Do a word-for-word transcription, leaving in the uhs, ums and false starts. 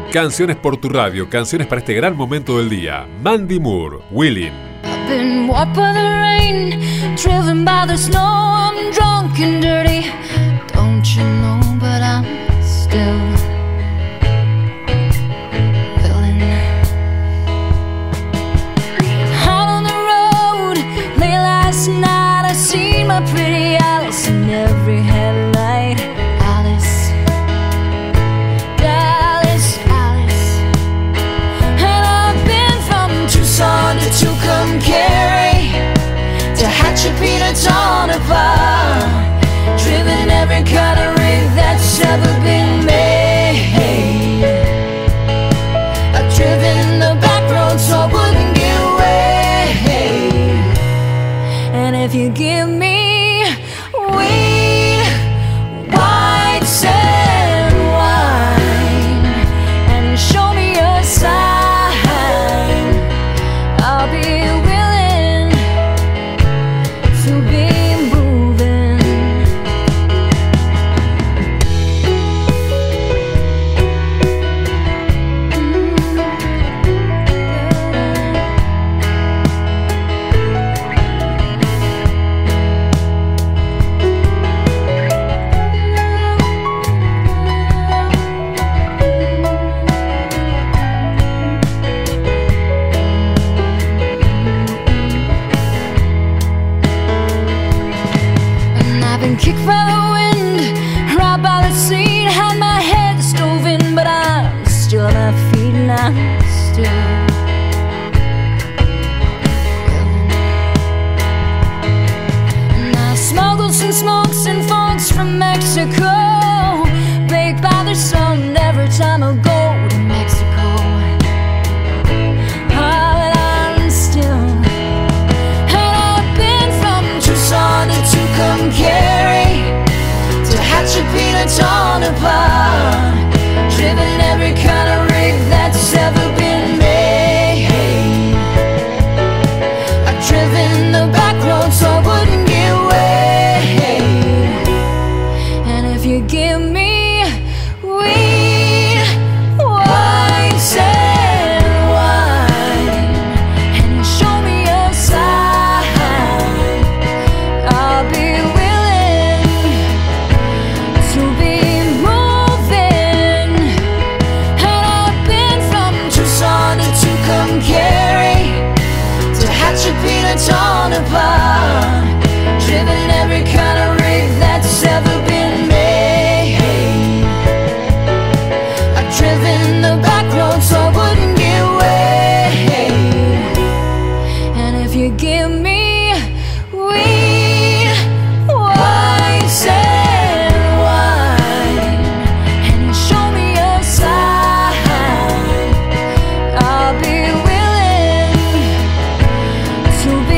Canciones por tu radio, canciones para este gran momento del día. Mandy Moore, Willing. I've been walked by the rain, driven by the snow. I'm drunk and dirty, don't you know? But I'm still willing. Out on the road, late last night, I seen my pretty Alice in every headlight. Alice, Alice, Alice. And I've been from Tucson to Tucumcari, to Hatchapeta, Tonopah, driven every kind of rig that's ever been made. I've driven the back roads so I wouldn't get away. And if you give me weed, white sand wine, and you show me a sign, I'll be willing to be moving. And I've been kicked by the wind, right by the sea, had my head stove in, but I'm still on my feet and I'm still willing. And I smuggled some smokes and folks from Mexico, baked by the sun every time I go to Mexico. Ah, but I'm still. And I've been from Tucson to Tucumcari, to Hatchapeta, Tonopah, driven every kind of rig that's ever been made. I've driven the back roads so I wouldn't get away. And if you give me weed, white sand wine, and you show me a sign, I'll be willing to be moving. And I've been from Tucson to Tucumcari, to Hatchapeta, Tonopah, driven every kind of rig that's ever been made. I've driven the back roads so I wouldn't get away. And if you give me weed, white sand wine, and you show me a sign, I'll be willing to be